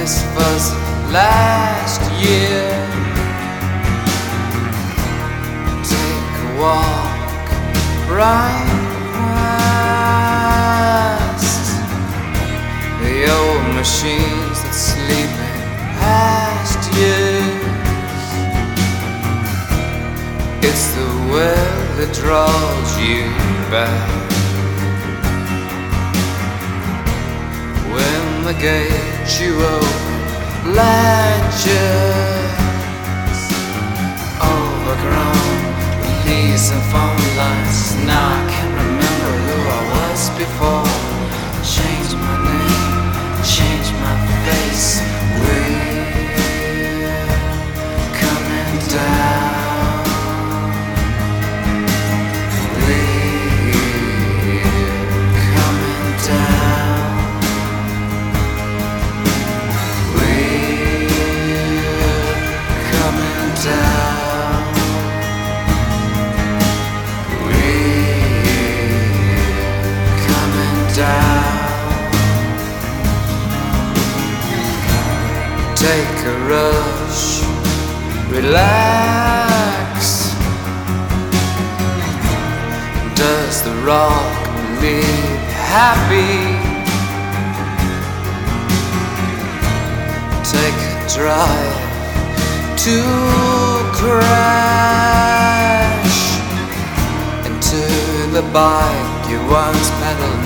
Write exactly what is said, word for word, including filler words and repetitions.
this was last year. Take a walk right past the old machines that sleep in past years. It's the well that draws you back. When the gate you open latches, overgrown with leaves and phone lines. Now I can't remember who I was before. Change my name, change my face. We're coming down. We're coming down. Down. We're coming down. Take a rush, relax. Does the rock leave happy? Take a drive to crash into the bike you once pedaled